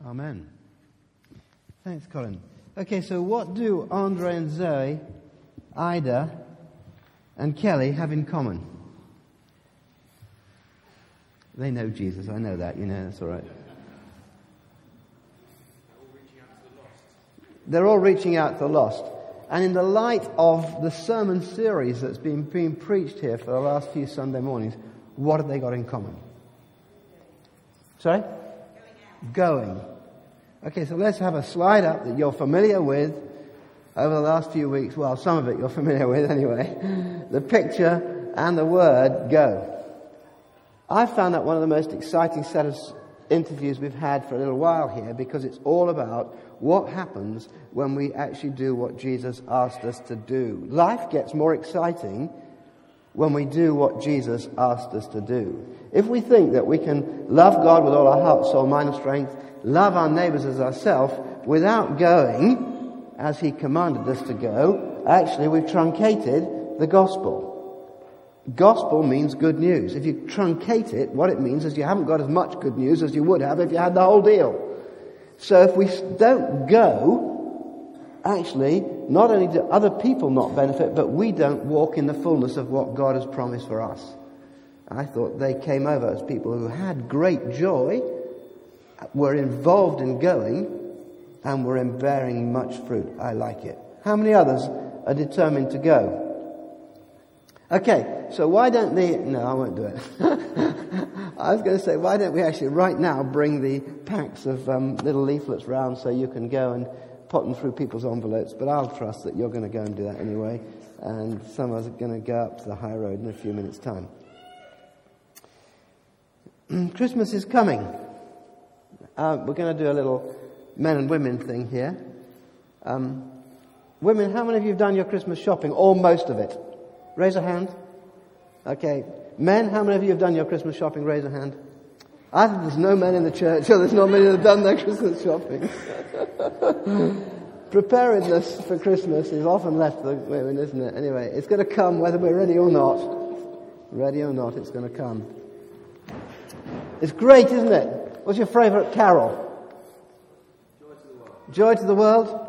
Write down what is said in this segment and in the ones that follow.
Amen. Thanks, Colin. Okay, so what do Andre and Zoe, Ida, and Kelly have in common? They know Jesus. I know that. You know, that's all right. They're all reaching out to the lost. And in the light of the sermon series that's been being preached here for the last few Sunday mornings, what have they got in common? Sorry? Going. Okay, so let's have a slide up that you're familiar with over the last few weeks. Well, some of it you're familiar with anyway. The picture and the word go. I found that one of the most exciting set of interviews we've had for a little while here, because it's all about what happens when we actually do what Jesus asked us to do. Life gets more exciting when we do what Jesus asked us to do. If we think that we can love God with all our heart, soul, mind and strength, love our neighbours as ourselves, without going as He commanded us to go, actually we've truncated the gospel. Gospel means good news. If you truncate it, what it means is you haven't got as much good news as you would have if you had the whole deal. So if we don't go, actually, not only do other people not benefit, but we don't walk in the fullness of what God has promised for us. I thought they came over as people who had great joy, were involved in going, and were in bearing much fruit. I like it. How many others are determined to go? Okay, so why don't no, I won't do it. I was going to say, why don't we actually right now bring the packs of little leaflets round so you can go and put them through people's envelopes, but I'll trust that you're going to go and do that anyway, and some of us are going to go up to the high road in a few minutes' time. Christmas is coming. We're going to do a little men and women thing here. Women, how many of you have done your Christmas shopping, or most of it? Raise a hand. Okay. Men, how many of you have done your Christmas shopping? Raise a hand. I think there's no men in the church, so there's not many that have done their Christmas shopping. Preparedness for Christmas is often left to the women, isn't it? Anyway, it's going to come whether we're ready or not. Ready or not, it's going to come. It's great, isn't it? What's your favourite carol? Joy to the World. Joy to the World?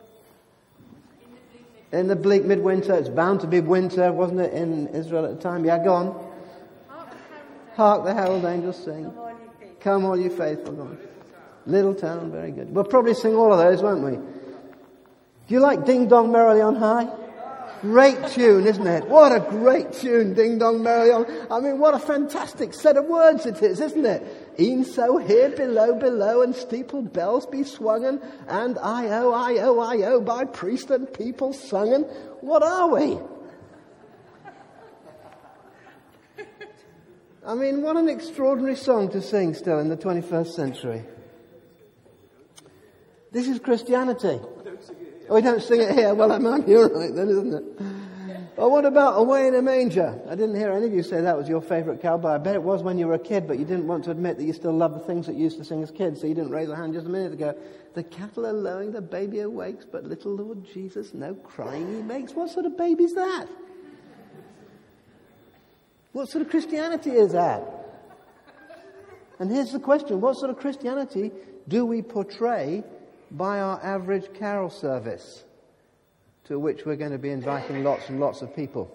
In the bleak midwinter, it's bound to be winter, wasn't it, in Israel at the time? Yeah, go on. Hark the herald angels sing. Come all you faithful. Go on. Little town, very good. We'll probably sing all of those, won't we? Do you like Ding Dong Merrily on High? Great tune, isn't it? What a great tune, Ding Dong Merrily on. I mean, what a fantastic set of words it is, isn't it? E'en so here below, and steeple bells be swungen, and I-O, by priest and people sungen. What are we? I mean, what an extraordinary song to sing still in the 21st century. This is Christianity. Oh, we don't sing it here. Well, that might be all right then, isn't it? Well, what about Away in a Manger? I didn't hear any of you say that was your favourite carol, but I bet it was when you were a kid, but you didn't want to admit that you still love the things that you used to sing as kids, so you didn't raise a hand just a minute ago. The cattle are lowing, the baby awakes, but little Lord Jesus no crying he makes. What sort of baby's that? What sort of Christianity is that? And here's the question, what sort of Christianity do we portray by our average carol service, to which we're going to be inviting lots and lots of people?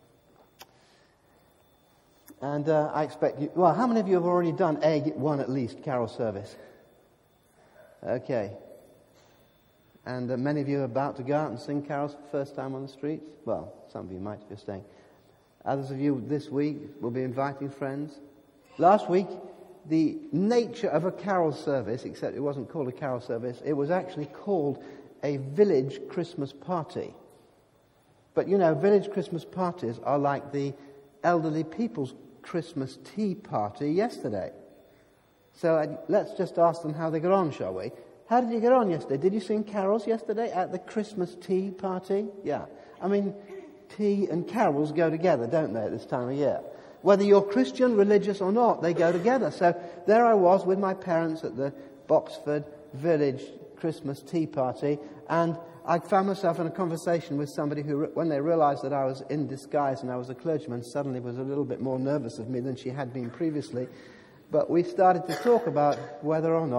And I expect you... Well, how many of you have already done one at least carol service? Okay. And many of you are about to go out and sing carols for the first time on the streets? Well, some of you might if you're staying. Others of you this week will be inviting friends. Last week, the nature of a carol service, except it wasn't called a carol service, it was actually called a village Christmas party. But you know, village Christmas parties are like the elderly people's Christmas tea party yesterday. So let's just ask them how they got on, shall we? How did you get on yesterday? Did you sing carols yesterday at the Christmas tea party? Yeah. I mean, tea and carols go together, don't they, at this time of year? Whether you're Christian, religious or not, they go together. So there I was with my parents at the Boxford Village Christmas tea party, and I found myself in a conversation with somebody who, when they realized that I was in disguise and I was a clergyman, suddenly was a little bit more nervous of me than she had been previously. But we started to talk about whether or not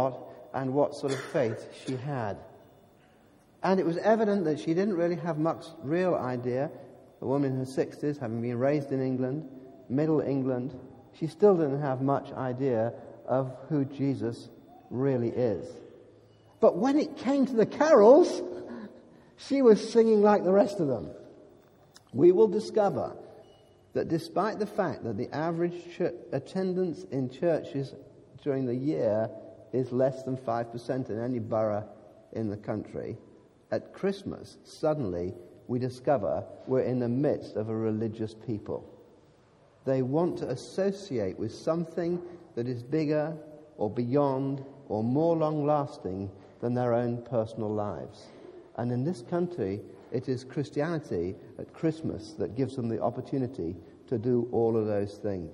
and what sort of faith she had. And it was evident that she didn't really have much real idea. A woman in her 60s, having been raised in England, Middle England, she still didn't have much idea of who Jesus really is. But when it came to the carols, she was singing like the rest of them. We will discover that despite the fact that the average attendance in churches during the year is less than 5% in any borough in the country, at Christmas, suddenly we discover we're in the midst of a religious people. They want to associate with something that is bigger or beyond or more long-lasting than their own personal lives. And in this country, it is Christianity at Christmas that gives them the opportunity to do all of those things.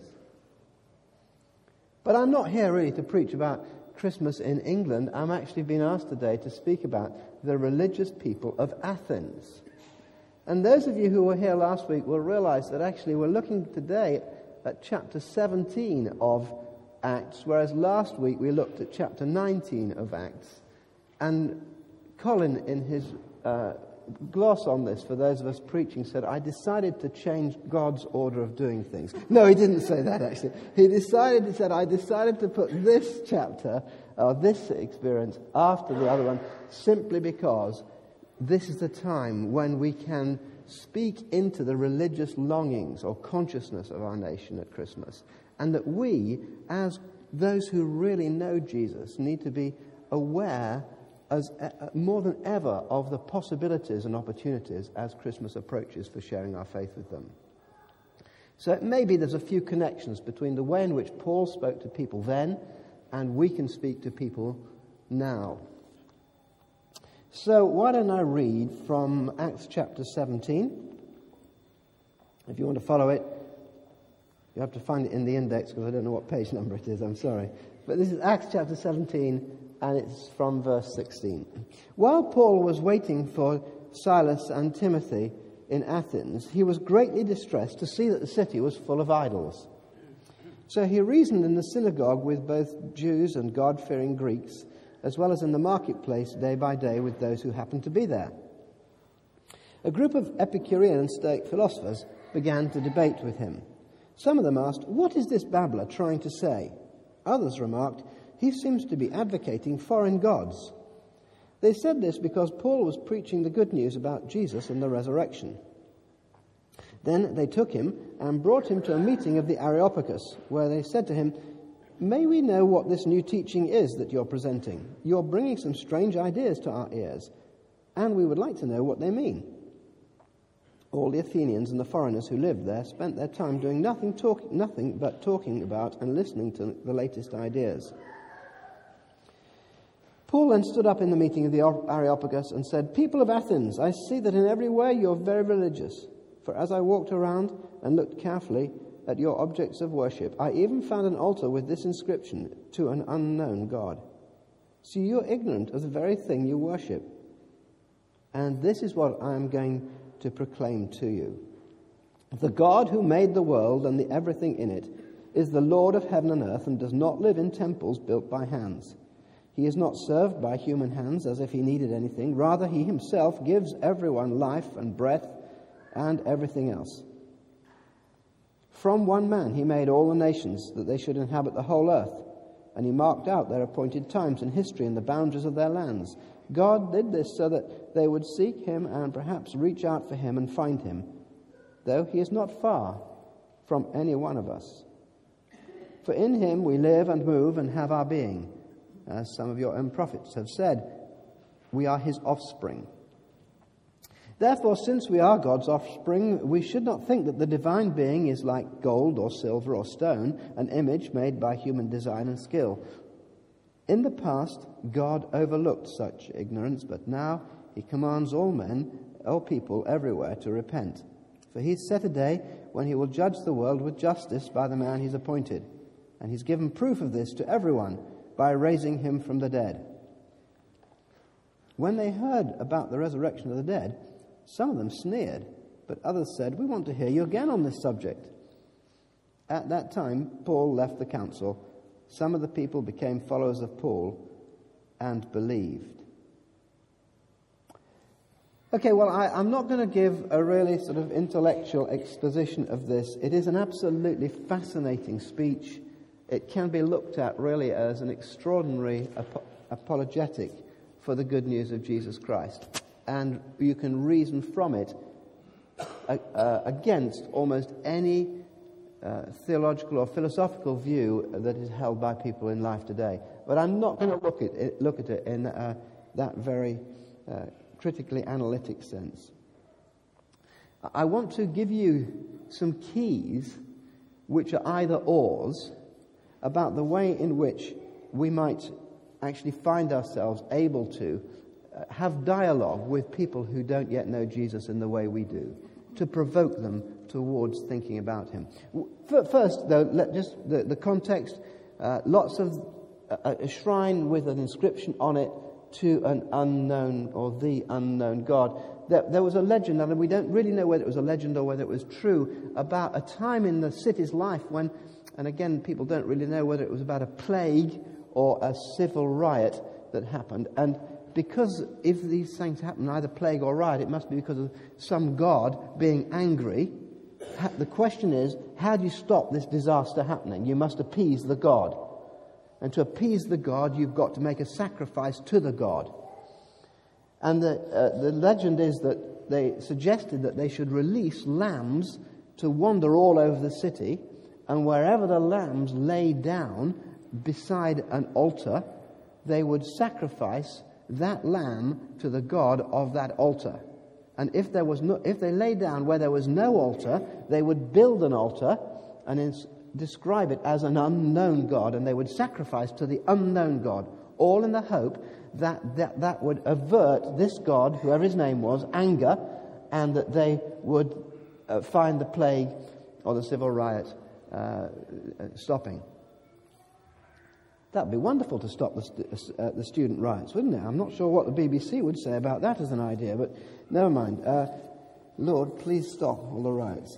But I'm not here really to preach about Christmas in England. I'm actually being asked today to speak about the religious people of Athens. And those of you who were here last week will realize that actually we're looking today at chapter 17 of Acts, whereas last week we looked at chapter 19 of Acts. And Colin, in his gloss on this, for those of us preaching, said, I decided to change God's order of doing things. No, he didn't say that, actually. He said, I decided to put this chapter, or this experience, after the other one, simply because this is the time when we can speak into the religious longings or consciousness of our nation at Christmas. And that we, as those who really know Jesus, need to be aware as more than ever of the possibilities and opportunities as Christmas approaches for sharing our faith with them. So maybe there's a few connections between the way in which Paul spoke to people then and we can speak to people now. So why don't I read from Acts chapter 17. If you want to follow it, you have to find it in the index because I don't know what page number it is, I'm sorry. But this is Acts chapter 17, and it's from verse 16. While Paul was waiting for Silas and Timothy in Athens, he was greatly distressed to see that the city was full of idols. So he reasoned in the synagogue with both Jews and God-fearing Greeks, as well as in the marketplace day by day with those who happened to be there. A group of Epicurean and Stoic philosophers began to debate with him. Some of them asked, "What is this babbler trying to say?" Others remarked, "He seems to be advocating foreign gods." They said this because Paul was preaching the good news about Jesus and the resurrection. Then they took him and brought him to a meeting of the Areopagus, where they said to him, "May we know what this new teaching is that you're presenting? You're bringing some strange ideas to our ears, and we would like to know what they mean." All the Athenians and the foreigners who lived there spent their time doing nothing but talking about and listening to the latest ideas. Paul then stood up in the meeting of the Areopagus and said, "People of Athens, I see that in every way you're very religious. For as I walked around and looked carefully at your objects of worship, I even found an altar with this inscription, 'To an unknown God.' So you're ignorant of the very thing you worship. And this is what I am going to proclaim to you. The God who made the world and the everything in it is the Lord of heaven and earth and does not live in temples built by hands. He is not served by human hands as if he needed anything. Rather, he himself gives everyone life and breath and everything else. From one man he made all the nations that they should inhabit the whole earth, and he marked out their appointed times in history and the boundaries of their lands. God did this so that they would seek him and perhaps reach out for him and find him, though he is not far from any one of us. For in him we live and move and have our being. As some of your own prophets have said, we are his offspring. Therefore, since we are God's offspring, we should not think that the divine being is like gold or silver or stone, an image made by human design and skill. In the past, God overlooked such ignorance, but now he commands all men, all people everywhere to repent. For he's set a day when he will judge the world with justice by the man he's appointed. And he's given proof of this to everyone by raising him from the dead. When they heard about the resurrection of the dead, some of them sneered, but others said, "We want to hear you again on this subject." At that time, Paul left the council. Some of the people became followers of Paul, and believed. Okay, well, I'm not going to give a really sort of intellectual exposition of this. It is an absolutely fascinating speech. It can be looked at really as an extraordinary apologetic for the good news of Jesus Christ. And you can reason from it against almost any theological or philosophical view that is held by people in life today. But I'm not going to look at it in that very critically analytic sense. I want to give you some keys which are either ors about the way in which we might actually find ourselves able to have dialogue with people who don't yet know Jesus in the way we do, to provoke them towards thinking about him. First, though, the context, lots of a shrine with an inscription on it to an unknown or the unknown God. There was a legend, and we don't really know whether it was a legend or whether it was true, about a time in the city's life when, and again, people don't really know whether it was about a plague or a civil riot that happened. And because if these things happen, either plague or riot, it must be because of some god being angry. The question is, how do you stop this disaster happening? You must appease the god. And to appease the god, you've got to make a sacrifice to the god. And the legend is that they suggested that they should release lambs to wander all over the city, and wherever the lambs lay down beside an altar, they would sacrifice that lamb to the god of that altar. And if they lay down where there was no altar, they would build an altar and describe it as an unknown god, and they would sacrifice to the unknown god, all in the hope that would avert this god, whoever his name was, anger, and that they would find the plague or the civil riot stopping. That would be wonderful to stop the student riots, wouldn't it? I'm not sure what the BBC would say about that as an idea, but never mind. Lord, please stop all the riots.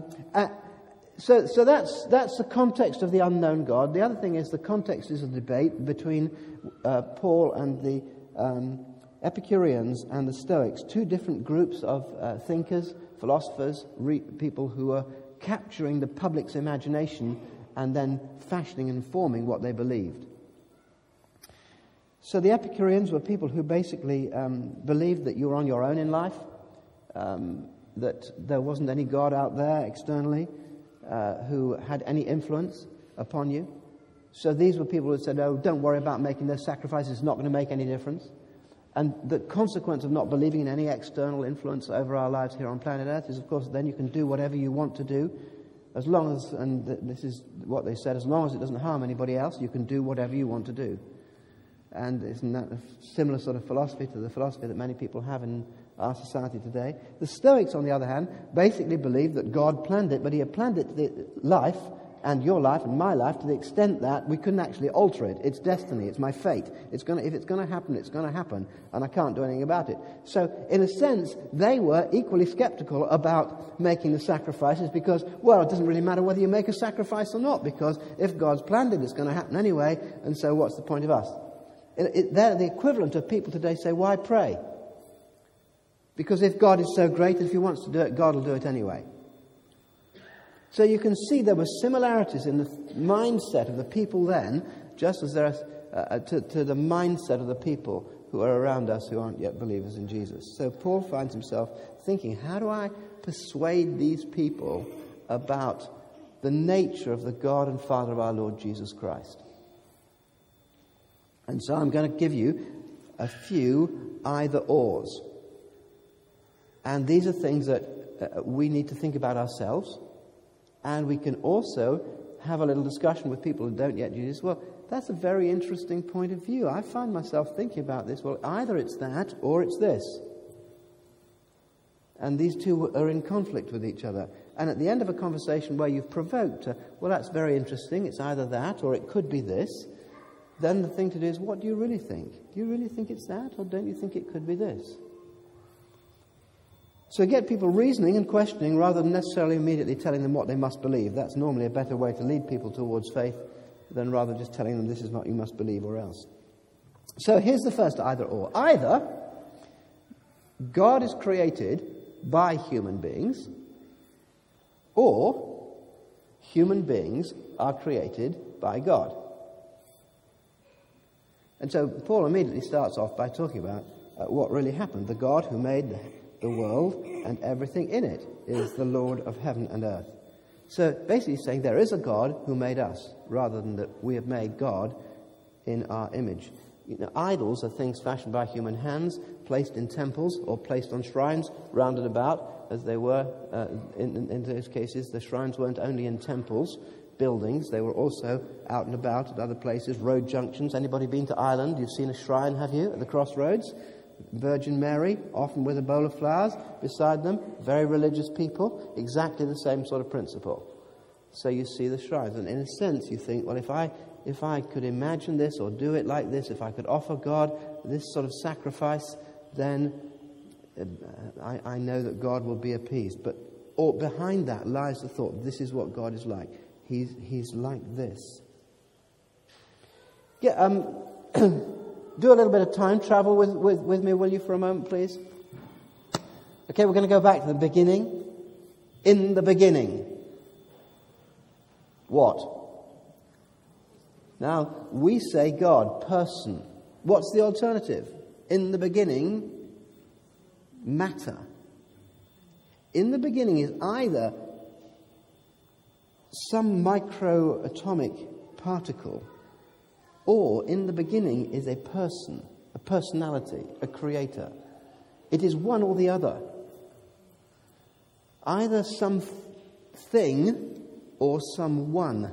So that's the context of the unknown God. The other thing is the context is a debate between Paul and the Epicureans and the Stoics, two different groups of thinkers, philosophers, people who are capturing the public's imagination and then fashioning and forming what they believed. So the Epicureans were people who basically believed that you were on your own in life, that there wasn't any God out there externally who had any influence upon you. So these were people who said, oh, don't worry about making those sacrifices, it's not going to make any difference. And the consequence of not believing in any external influence over our lives here on planet Earth is, of course, then you can do whatever you want to do, as long as, and this is what they said, as long as it doesn't harm anybody else, you can do whatever you want to do. And isn't that a similar sort of philosophy to the philosophy that many people have in our society today? The Stoics, on the other hand, basically believed that God planned it, but he had planned it to the life, and your life and my life, to the extent that we couldn't actually alter it. It's destiny, it's my fate. If it's going to happen, it's going to happen, and I can't do anything about it. So, in a sense, they were equally skeptical about making the sacrifices because, well, it doesn't really matter whether you make a sacrifice or not, because if God's planned it, it's going to happen anyway, and so what's the point of us? They're the equivalent of people today say, why pray? Because if God is so great, if he wants to do it, God will do it anyway. So you can see there were similarities in the mindset of the people then, just as there are to the mindset of the people who are around us who aren't yet believers in Jesus. So Paul finds himself thinking, how do I persuade these people about the nature of the God and Father of our Lord Jesus Christ? And so I'm going to give you a few either-ors. And these are things that we need to think about ourselves. And we can also have a little discussion with people who don't yet Jesus. Well, that's a very interesting point of view. I find myself thinking about this. Well, either it's that or it's this. And these two are in conflict with each other. And at the end of a conversation where you've provoked, well, that's very interesting. It's either that or it could be this. Then the thing to do is, what do you really think? Do you really think it's that, or don't you think it could be this? So get people reasoning and questioning rather than necessarily immediately telling them what they must believe. That's normally a better way to lead people towards faith than rather just telling them this is what you must believe or else. So here's the first either or. Either God is created by human beings, or human beings are created by God. And so Paul immediately starts off by talking about what really happened. The God who made the world and everything in it is the Lord of heaven and earth. So basically he's saying there is a God who made us, rather than that we have made God in our image. You know, idols are things fashioned by human hands, placed in temples or placed on shrines, rounded about, as they were in those cases. The shrines weren't only in temples, buildings, they were also out and about at other places, road junctions. Anybody been to Ireland? You've seen a shrine, have you, at the crossroads? Virgin Mary, often with a bowl of flowers beside them, very religious people, exactly the same sort of principle. So you see the shrines, and in a sense you think, well, if I could imagine this or do it like this, if I could offer God this sort of sacrifice, then I know that God will be appeased. But behind that lies the thought, this is what God is like. He's like this. Yeah, do a little bit of time travel with me, will you, for a moment, please? Okay, we're going to go back to the beginning. In the beginning. What? Now, we say God, person. What's the alternative? In the beginning, matter. In the beginning is either some microatomic particle, or in the beginning is a person, a personality, a creator. It is one or the other. Either some thing or someone.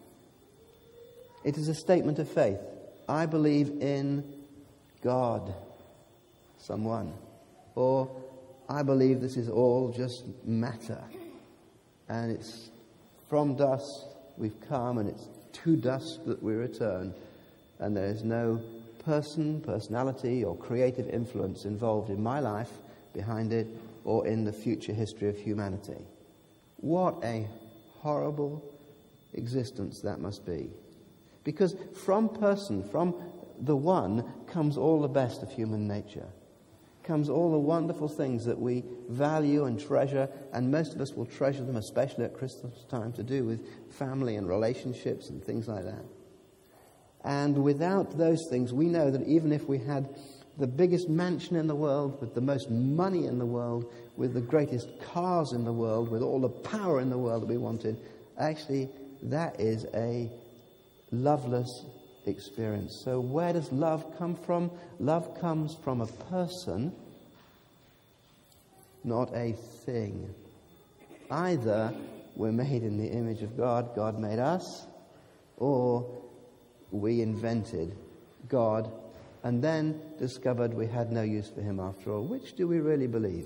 It is a statement of faith. I believe in God, someone. Or I believe this is all just matter. And it's from dust we've come, and it's to dust that we return. And there is no person, personality, or creative influence involved in my life, behind it, or in the future history of humanity. What a horrible existence that must be. Because from person, from the one, comes all the best of human nature. Comes all the wonderful things that we value and treasure, and most of us will treasure them, especially at Christmas time, to do with family and relationships and things like that. And without those things, we know that even if we had the biggest mansion in the world, with the most money in the world, with the greatest cars in the world, with all the power in the world that we wanted, actually that is a loveless experience. So where does love come from? Love comes from a person, not a thing. Either we're made in the image of God, God made us, or we invented God and then discovered we had no use for him after all. Which do we really believe?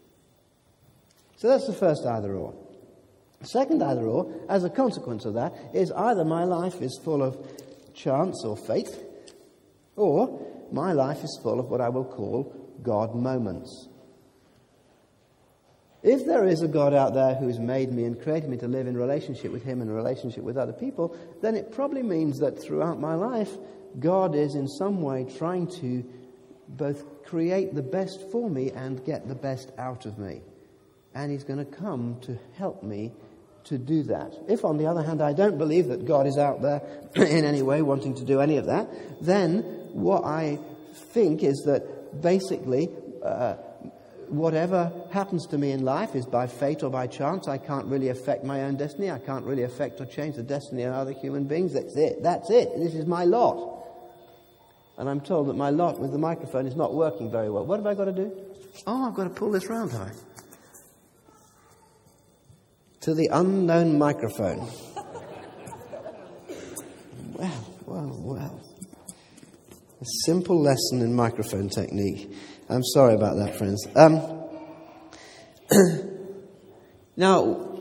So that's the first either or. Second either or, as a consequence of that, is either my life is full of chance or fate, or my life is full of what I will call God moments. If there is a God out there who's made me and created me to live in relationship with him and relationship with other people, then it probably means that throughout my life, God is in some way trying to both create the best for me and get the best out of me. And he's going to come to help me to do that. If, on the other hand, I don't believe that God is out there in any way wanting to do any of that, then what I think is that basically whatever happens to me in life is by fate or by chance. I can't really affect my own destiny. I can't really affect or change the destiny of other human beings. That's it. That's it. This is my lot. And I'm told that my lot with the microphone is not working very well. What have I got to do? Oh, I've got to pull this round, have I? To the unknown microphone. Well. A simple lesson in microphone technique. I'm sorry about that, friends. Now,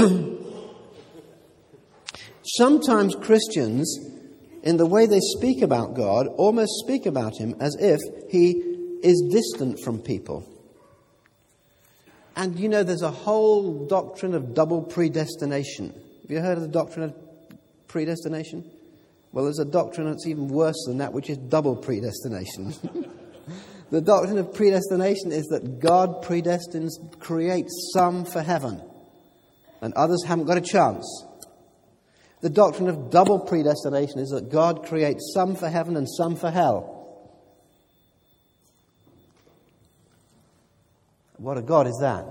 sometimes Christians, in the way they speak about God, almost speak about him as if he is distant from people. And you know, there's a whole doctrine of double predestination. Have you heard of the doctrine of predestination? Well, there's a doctrine that's even worse than that, which is double predestination. The doctrine of predestination is that God predestines, creates some for heaven, and others haven't got a chance. The doctrine of double predestination is that God creates some for heaven and some for hell. What a God is that?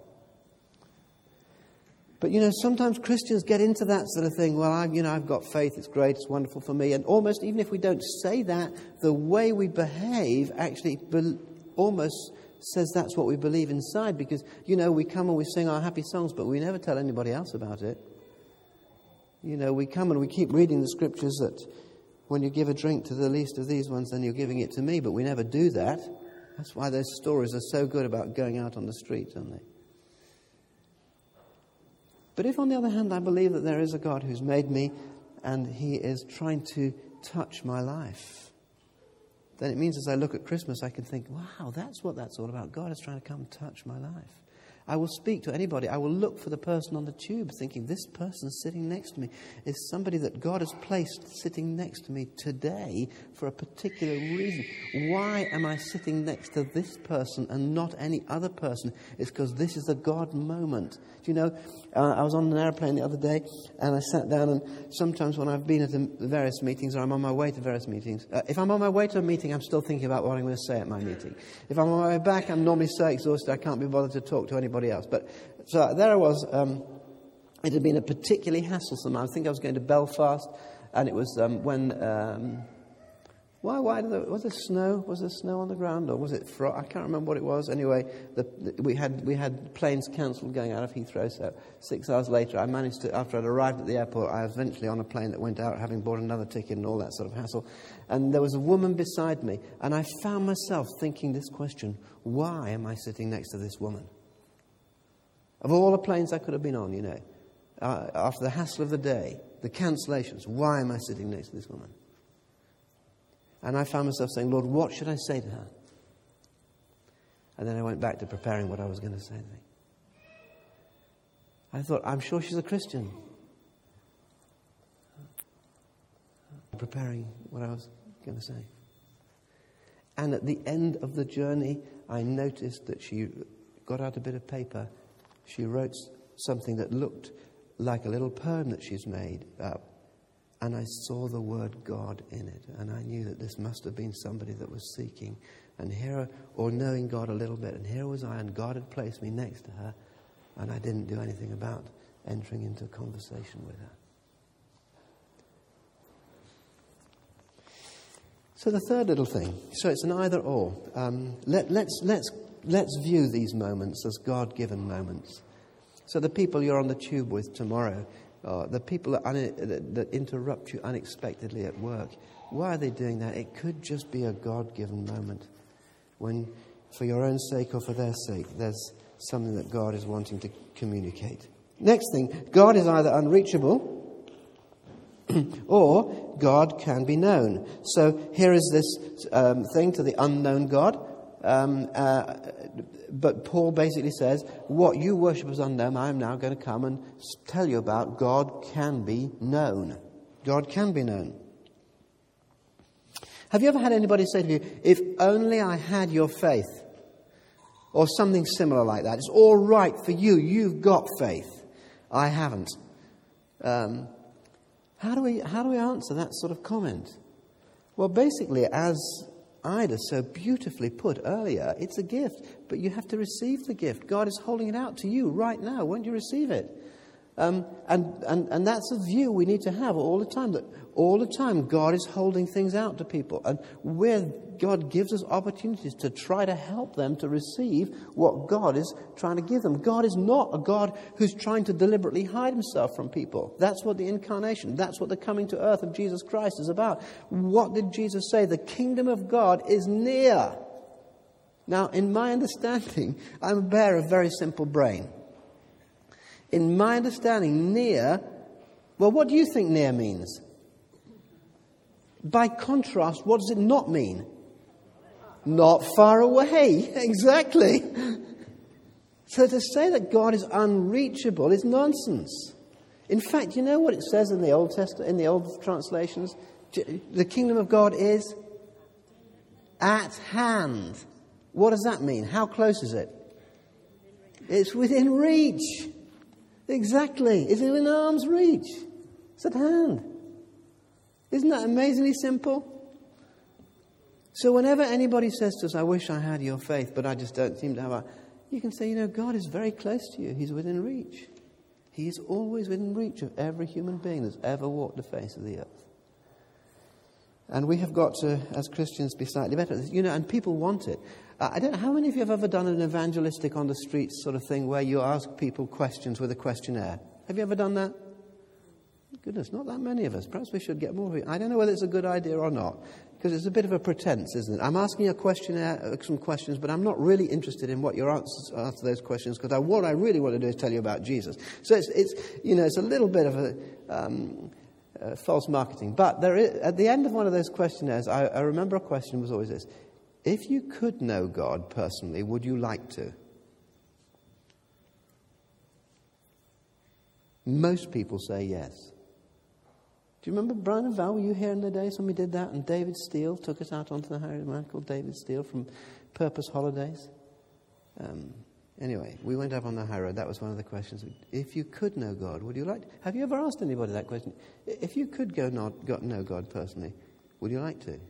But, sometimes Christians get into that sort of thing. Well, I've got faith, it's great, it's wonderful for me. And almost, even if we don't say that, the way we behave actually almost says that's what we believe inside. Because, we come and we sing our happy songs, but we never tell anybody else about it. We come and we keep reading the scriptures that when you give a drink to the least of these ones, then you're giving it to me. But we never do that. That's why those stories are so good about going out on the street, aren't they? But if, on the other hand, I believe that there is a God who's made me and he is trying to touch my life, then it means as I look at Christmas, I can think, wow, that's what that's all about. God is trying to come and touch my life. I will speak to anybody. I will look for the person on the tube thinking, this person sitting next to me is somebody that God has placed sitting next to me today for a particular reason. Why am I sitting next to this person and not any other person? It's because this is a God moment. Do you know, I was on an airplane the other day and I sat down, and sometimes when I've been at the various meetings or I'm on my way to various meetings, if I'm on my way to a meeting, I'm still thinking about what I'm going to say at my meeting. If I'm on my way back, I'm normally so exhausted I can't be bothered to talk to anybody else. But so there I was. It had been a particularly hasslesome. I think I was going to Belfast, and it was when. Was there snow? Was there snow on the ground, or was it frost? I can't remember what it was. Anyway, we had planes cancelled going out of Heathrow. So 6 hours later, I managed to. After I'd arrived at the airport, I was eventually on a plane that went out, having bought another ticket and all that sort of hassle. And there was a woman beside me, and I found myself thinking this question: why am I sitting next to this woman? Of all the planes I could have been on, after the hassle of the day, the cancellations, why am I sitting next to this woman? And I found myself saying, Lord, what should I say to her? And then I went back to preparing what I was going to say. I thought, I'm sure she's a Christian. Preparing what I was going to say. And at the end of the journey, I noticed that she got out a bit of paper. She wrote something that looked like a little poem that she's made up. And I saw the word God in it. And I knew that this must have been somebody that was seeking or knowing God a little bit. And here was I, and God had placed me next to her. And I didn't do anything about entering into a conversation with her. So the third little thing. So it's an either or. Let's view these moments as God-given moments. So the people you're on the tube with tomorrow, the people that interrupt you unexpectedly at work, why are they doing that? It could just be a God-given moment when, for your own sake or for their sake, there's something that God is wanting to communicate. Next thing, God is either unreachable or God can be known. So here is this thing to the unknown God. But Paul basically says, what you worship as unknown, I'm now going to come and tell you about. God can be known. God can be known. Have you ever had anybody say to you, if only I had your faith? Or something similar like that. It's all right for you. You've got faith. I haven't. How do we answer that sort of comment? Well, basically, as Ida so beautifully put earlier, it's a gift, but you have to receive the gift. God is holding it out to you right now. Won't you receive it? And that's a view we need to have all the time, that all the time God is holding things out to people. And where God gives us opportunities to try to help them to receive what God is trying to give them. God is not a God who's trying to deliberately hide himself from people. That's what the incarnation, that's what the coming to earth of Jesus Christ is about. What did Jesus say? The kingdom of God is near. Now, in my understanding, I'm a bearer of a very simple brain. In my understanding, near, well, what do you think near means? By contrast, what does it not mean? Not far away. Exactly. So to say that God is unreachable is nonsense. In fact, you know what it says in the Old Testament, in the old translations? The kingdom of God is at hand. What does that mean? How close is it? It's within reach. Exactly. It's within arm's reach. It's at hand. Isn't that amazingly simple? So whenever anybody says to us, I wish I had your faith, but I just don't seem to have you can say, God is very close to you. He's within reach. He is always within reach of every human being that's ever walked the face of the earth. And we have got to, as Christians, be slightly better at this. And people want it. I don't know, how many of you have ever done an evangelistic on the streets sort of thing where you ask people questions with a questionnaire? Have you ever done that? Goodness, not that many of us. Perhaps we should get more of it. I don't know whether it's a good idea or not, because it's a bit of a pretense, isn't it? I'm asking a questionnaire, some questions, but I'm not really interested in what your answers are to those questions, because what I really want to do is tell you about Jesus. So it's a little bit of a false marketing. But there is, at the end of one of those questionnaires, I remember a question was always this: if you could know God personally, would you like to? Most people say yes. Do you remember, Brian and Val, were you here in the days when we did that? And David Steele took us out onto the Harry, a man called David Steele from Purpose Holidays. Anyway, we went up on the high road. That was one of the questions. If you could know God, would you like to? Have you ever asked anybody that question? If you could know God personally, would you like to?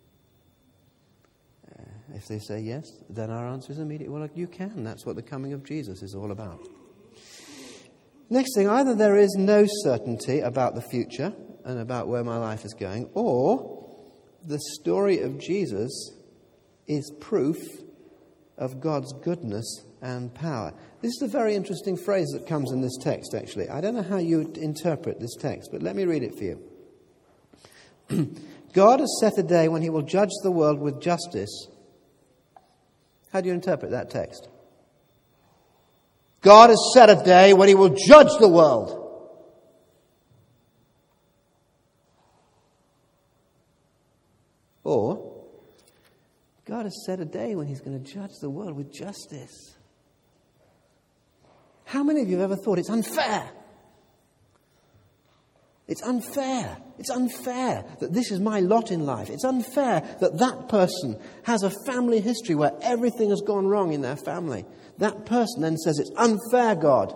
If they say yes, then our answer is immediate. Well, you can. That's what the coming of Jesus is all about. Next thing, either there is no certainty about the future and about where my life is going, or the story of Jesus is proof of God's goodness and power. This is a very interesting phrase that comes in this text, actually. I don't know how you interpret this text, but let me read it for you. God has set a day when he will judge the world with justice. How do you interpret that text? God has set a day when he will judge the world. Or, God has set a day when he's going to judge the world with justice. How many of you have ever thought it's unfair? It's unfair. It's unfair that this is my lot in life. It's unfair that that person has a family history where everything has gone wrong in their family. That person then says, it's unfair, God.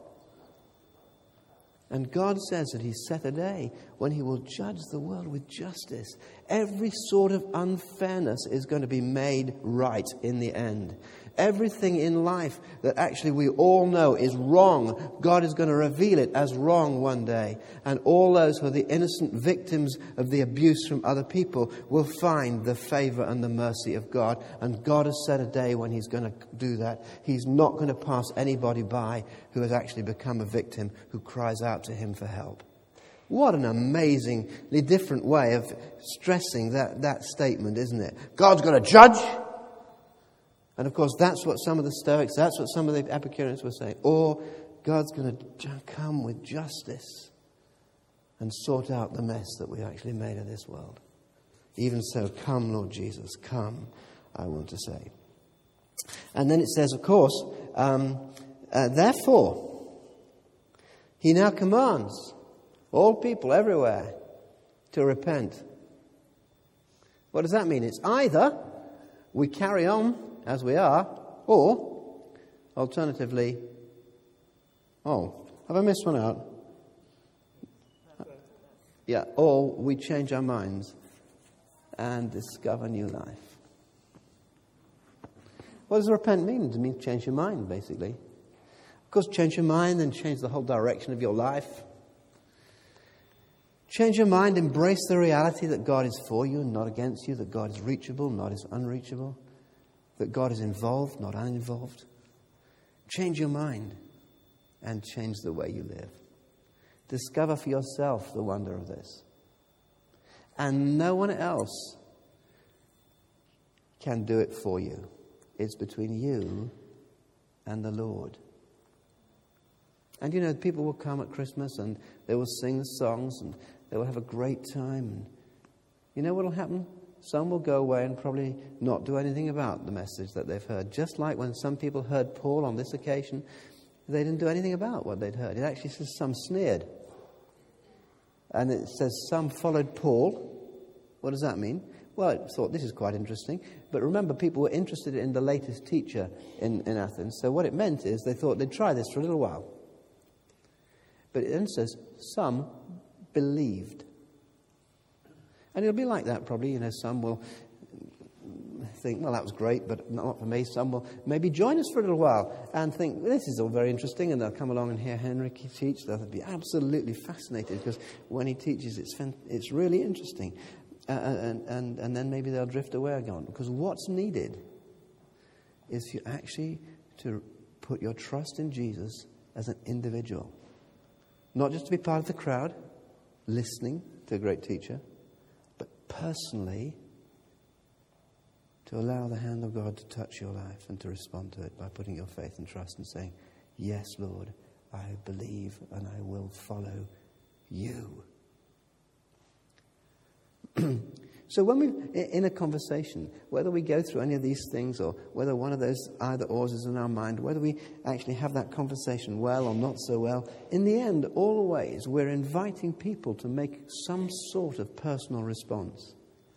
And God says that he's set a day when he will judge the world with justice. Every sort of unfairness is going to be made right in the end. Everything in life that actually we all know is wrong, God is going to reveal it as wrong one day. And all those who are the innocent victims of the abuse from other people will find the favor and the mercy of God. And God has set a day when he's going to do that. He's not going to pass anybody by who has actually become a victim, who cries out to him for help. What an amazingly different way of stressing that statement, isn't it? God's going to judge. And of course, that's what some of the Stoics, that's what some of the Epicureans were saying. Or God's going to come with justice and sort out the mess that we actually made of this world. Even so, come, Lord Jesus, come, I want to say. And then it says, of course, therefore, he now commands all people everywhere to repent. What does that mean? It's either we carry on as we are, or, alternatively, have I missed one out? Yeah, or we change our minds and discover new life. What does repent mean? It means change your mind, basically. Of course, change your mind and change the whole direction of your life. Change your mind, embrace the reality that God is for you and not against you, that God is reachable, not is unreachable, that God is involved, not uninvolved. Change your mind and change the way you live. Discover for yourself the wonder of this. And no one else can do it for you. It's between you and the Lord. And people will come at Christmas and they will sing the songs and they will have a great time. And you know what will happen? Some will go away and probably not do anything about the message that they've heard. Just like when some people heard Paul on this occasion, they didn't do anything about what they'd heard. It actually says some sneered. And it says some followed Paul What does that mean? Well, I thought this is quite interesting. But remember, people were interested in the latest teacher in Athens. So what it meant is they thought they'd try this for a little while. But it then says, some believed. And it'll be like that probably. Some will think, well, that was great, but not for me. Some will maybe join us for a little while and think, well, this is all very interesting, and they'll come along and hear Henrik teach. They'll be absolutely fascinated because when he teaches, it's really interesting. And then maybe they'll drift away again. Because what's needed is you actually to put your trust in Jesus as an individual. Not just to be part of the crowd, listening to a great teacher, but personally to allow the hand of God to touch your life and to respond to it by putting your faith and trust and saying, yes, Lord, I believe and I will follow you. So when we, in a conversation, whether we go through any of these things or whether one of those either ors is in our mind, whether we actually have that conversation well or not so well, in the end, always, we're inviting people to make some sort of personal response.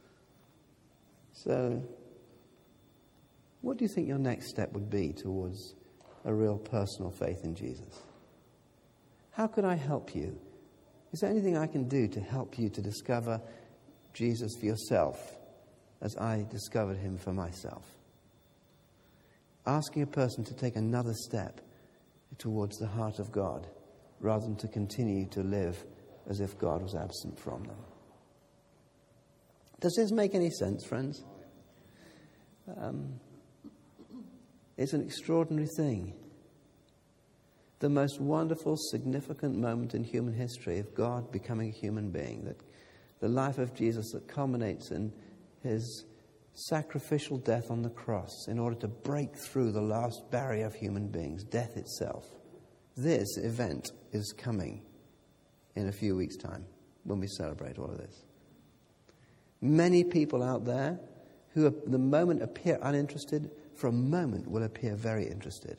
So, what do you think your next step would be towards a real personal faith in Jesus? How could I help you? Is there anything I can do to help you to discover Jesus for yourself as I discovered him for myself? Asking a person to take another step towards the heart of God rather than to continue to live as if God was absent from them. Does this make any sense, friends? It's an extraordinary thing. The most wonderful, significant moment in human history of God becoming a human being, that the life of Jesus that culminates in his sacrificial death on the cross in order to break through the last barrier of human beings, death itself. This event is coming in a few weeks' time when we celebrate all of this. Many people out there who at the moment appear uninterested, for a moment will appear very interested.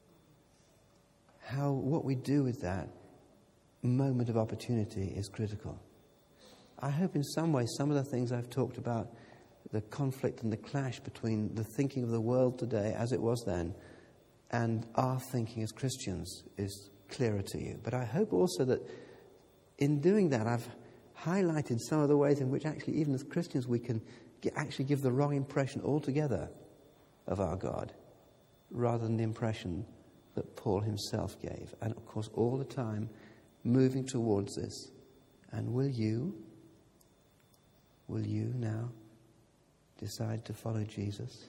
What we do with that moment of opportunity is critical. I hope in some way some of the things I've talked about, the conflict and the clash between the thinking of the world today as it was then and our thinking as Christians is clearer to you. But I hope also that in doing that I've highlighted some of the ways in which actually even as Christians we can actually give the wrong impression altogether of our God rather than the impression that Paul himself gave. And of course all the time moving towards this. And will you now decide to follow Jesus?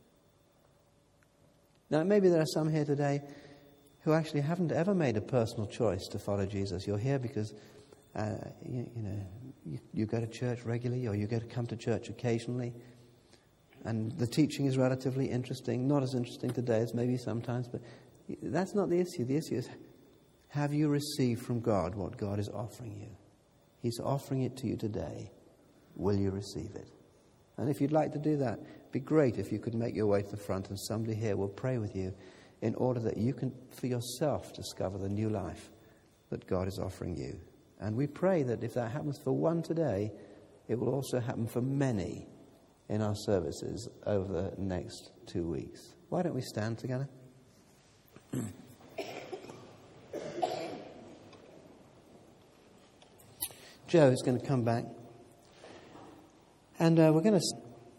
Now, maybe there are some here today who actually haven't ever made a personal choice to follow Jesus. You're here because, you go to church regularly or you come to church occasionally. And the teaching is relatively interesting. Not as interesting today as maybe sometimes, but that's not the issue. The issue is, have you received from God what God is offering you? He's offering it to you today. Will you receive it? And if you'd like to do that, it'd be great if you could make your way to the front and somebody here will pray with you in order that you can, for yourself, discover the new life that God is offering you. And we pray that if that happens for one today, it will also happen for many in our services over the next 2 weeks. Why don't we stand together? Joe is going to come back. And we're going to